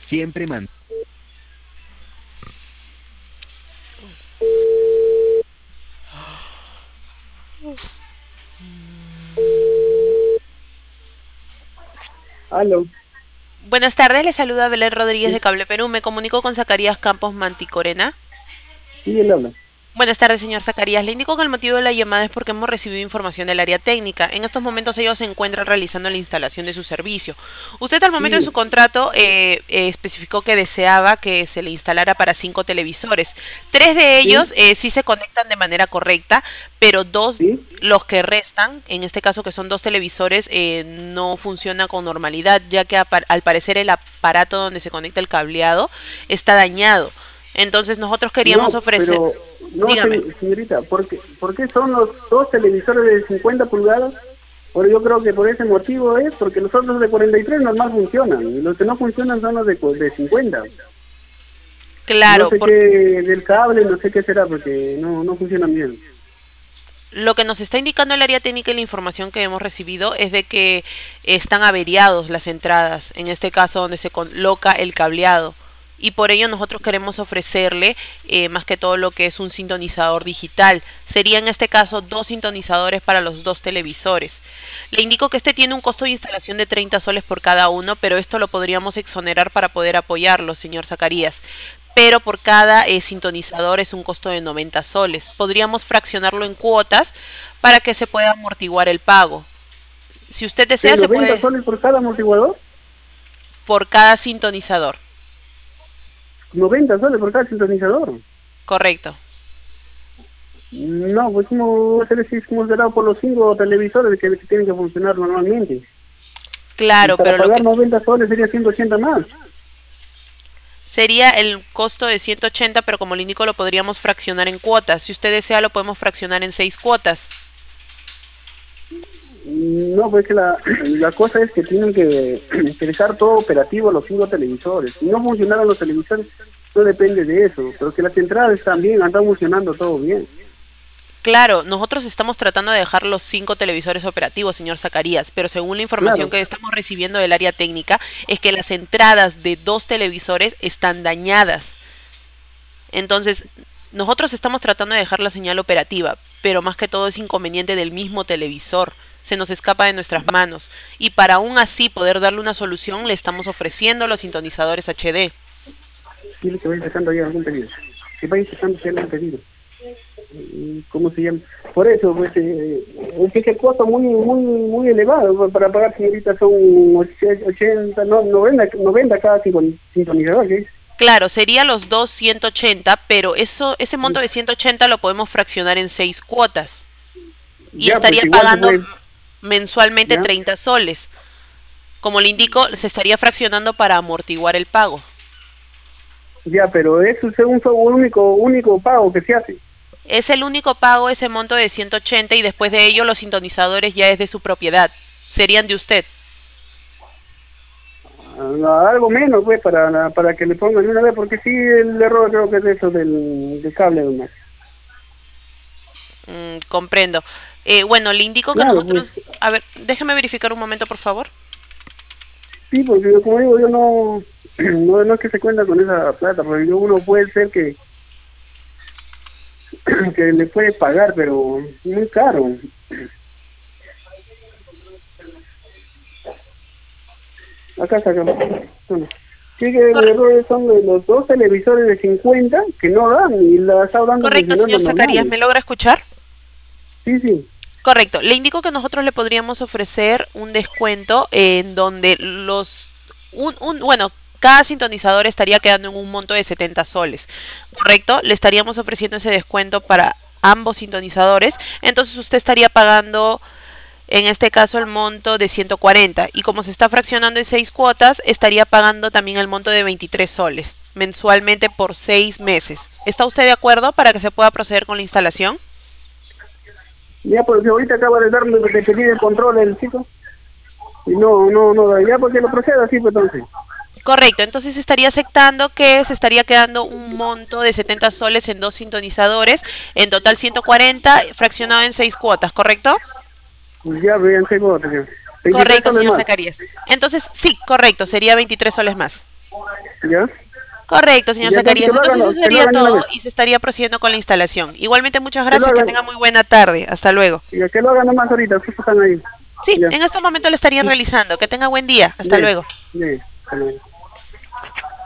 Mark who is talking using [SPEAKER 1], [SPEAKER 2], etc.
[SPEAKER 1] Siempre man.
[SPEAKER 2] Aló,
[SPEAKER 3] Buenas tardes, le saluda Belén Rodríguez de
[SPEAKER 2] sí,
[SPEAKER 3] Cable Perú. Me comunico con Zacarías Campos Manticorena.
[SPEAKER 2] sí, él habla.
[SPEAKER 3] Buenas tardes, señor Zacarías. Le indico que el motivo de la llamada es porque hemos recibido información del área técnica. En estos momentos ellos se encuentran realizando la instalación de su servicio. Usted al momento de su
[SPEAKER 2] Sí,
[SPEAKER 3] contrato especificó que deseaba que se le instalara para 5 televisores. 3 de ellos
[SPEAKER 2] sí,
[SPEAKER 3] sí se conectan de manera correcta, pero dos,
[SPEAKER 2] sí.
[SPEAKER 3] los que restan, en este caso que son 2 televisores, no funciona con normalidad, ya que al parecer el aparato donde se conecta el cableado está dañado. Entonces nosotros queríamos
[SPEAKER 2] No,
[SPEAKER 3] ofrecer,
[SPEAKER 2] pero, no,
[SPEAKER 3] dígame.
[SPEAKER 2] señorita, por qué son los dos televisores de 50 pulgadas? Porque yo creo que por ese motivo es porque los otros de 43 normal funcionan, y los que no funcionan son los de 50. No
[SPEAKER 3] Claro,
[SPEAKER 2] sé qué del cable, no sé qué será, porque no funcionan bien.
[SPEAKER 3] lo que nos está indicando el área técnica y la información que hemos recibido es de que están averiados las entradas, en este caso donde se coloca el cableado. Y por ello nosotros queremos ofrecerle más que todo lo que es un sintonizador digital. Sería en este caso 2 sintonizadores para los 2 televisores. Le indico que este tiene un costo de instalación de 30 soles por cada uno, pero esto lo podríamos exonerar para poder apoyarlo, señor Zacarías. Pero por cada sintonizador es un costo de 90 soles. Podríamos fraccionarlo en cuotas para que se pueda amortiguar el pago. Si usted
[SPEAKER 2] ¿Qué,
[SPEAKER 3] desea, se
[SPEAKER 2] 90
[SPEAKER 3] puede
[SPEAKER 2] soles por cada amortiguador?
[SPEAKER 3] por cada sintonizador.
[SPEAKER 2] 90 soles por cada sintonizador.
[SPEAKER 3] Correcto.
[SPEAKER 2] No, pues como se les hemos dado por los 5 televisores que tienen que funcionar normalmente. Y
[SPEAKER 3] Claro,
[SPEAKER 2] para
[SPEAKER 3] pero lo
[SPEAKER 2] pagar
[SPEAKER 3] que
[SPEAKER 2] 90 soles sería 180 más.
[SPEAKER 3] sería el costo de 180, pero como le indico, lo podríamos fraccionar en cuotas. Si usted desea, lo podemos fraccionar en 6 cuotas.
[SPEAKER 2] No, pues que la cosa es que tienen que dejar todo operativo los 5 televisores. Si no funcionaran los televisores, no depende de eso. Pero que las entradas también andan funcionando todo bien.
[SPEAKER 3] Claro, nosotros estamos tratando de dejar los 5 televisores operativos, señor Zacarías, pero según la información
[SPEAKER 2] Claro,
[SPEAKER 3] que estamos recibiendo del área técnica, es que las entradas de 2 televisores están dañadas. Entonces, nosotros estamos tratando de dejar la señal operativa, pero más que todo es inconveniente del mismo televisor. Se nos escapa de nuestras manos. Y para aún así poder darle una solución, le estamos ofreciendo los sintonizadores HD.
[SPEAKER 2] dile que vaya sacando ya algún pedido. Que vaya sacando ya algún pedido. ¿Cómo se llama? Por eso, pues, es que el costo muy elevado pues, para pagar, señorita, son 80, no, 90 cada sintonizador, ¿qué es?
[SPEAKER 3] Claro, sería los dos 180, pero ese monto de 180 lo podemos fraccionar en 6 cuotas. Y
[SPEAKER 2] Ya, pues
[SPEAKER 3] estaría
[SPEAKER 2] igual se
[SPEAKER 3] pagando
[SPEAKER 2] puede,
[SPEAKER 3] mensualmente
[SPEAKER 2] ya,
[SPEAKER 3] 30 soles. Como le indico, se estaría fraccionando para amortiguar el pago.
[SPEAKER 2] ya, pero eso es un único pago que se hace.
[SPEAKER 3] Es el único pago ese monto de 180 y después de ello los sintonizadores ya es de su propiedad. Serían de usted.
[SPEAKER 2] Algo menos, pues, para que le pongan de una vez, porque sí, el error creo que es eso del cable, nomás.
[SPEAKER 3] Comprendo. Bueno, le indico que
[SPEAKER 2] Claro, pues,
[SPEAKER 3] nosotros... A ver, déjeme verificar un momento, por favor.
[SPEAKER 2] sí, porque como digo, yo no es que se cuenta con esa plata, porque uno puede ser que le puede pagar, pero muy caro. Acá saca. Bueno. Sí que el
[SPEAKER 3] Corre-
[SPEAKER 2] error son de los 2 televisores de 50 que no dan y la está dando
[SPEAKER 3] Correcto,
[SPEAKER 2] funcionando
[SPEAKER 3] señor Zacarías,
[SPEAKER 2] normal.
[SPEAKER 3] ¿me logra escuchar?
[SPEAKER 2] Sí, sí.
[SPEAKER 3] Correcto. Le indico que nosotros le podríamos ofrecer un descuento en donde bueno, cada sintonizador estaría quedando en un monto de 70 soles. Correcto. Le estaríamos ofreciendo ese descuento para ambos sintonizadores. Entonces usted estaría pagando, en este caso, el monto de 140. Y como se está fraccionando en 6 cuotas, estaría pagando también el monto de 23 soles mensualmente por 6 meses. ¿Está usted de acuerdo para que se pueda proceder con la instalación?
[SPEAKER 2] Ya, porque ahorita acaba de darme de pedir el control el chico. Y no, ya porque lo proceda así, pues entonces.
[SPEAKER 3] Correcto, entonces estaría aceptando que se estaría quedando un monto de 70 soles en 2 sintonizadores, en total 140, fraccionado en 6 cuotas, ¿correcto?
[SPEAKER 2] Ya, vean, tengo otro. 23
[SPEAKER 3] Correcto,
[SPEAKER 2] soles
[SPEAKER 3] señor
[SPEAKER 2] más.
[SPEAKER 3] Zacarías. Entonces, sí, correcto, sería 23 soles más.
[SPEAKER 2] ¿Ya?
[SPEAKER 3] Correcto, señor
[SPEAKER 2] Ya,
[SPEAKER 3] Zacarías.
[SPEAKER 2] que lo
[SPEAKER 3] Entonces
[SPEAKER 2] hagan,
[SPEAKER 3] eso
[SPEAKER 2] que lo
[SPEAKER 3] sería
[SPEAKER 2] hagan de una
[SPEAKER 3] todo
[SPEAKER 2] vez.
[SPEAKER 3] y se estaría procediendo con la instalación. Igualmente, muchas
[SPEAKER 2] Que lo
[SPEAKER 3] gracias, que
[SPEAKER 2] hagan,
[SPEAKER 3] tenga muy buena tarde. Hasta luego.
[SPEAKER 2] ya, que lo hagan nomás ahorita, justo están ahí.
[SPEAKER 3] Sí,
[SPEAKER 2] Ya,
[SPEAKER 3] en este momento lo estaría realizando. Que tenga buen día. Hasta
[SPEAKER 2] bien,
[SPEAKER 3] luego.
[SPEAKER 2] bien, hasta luego.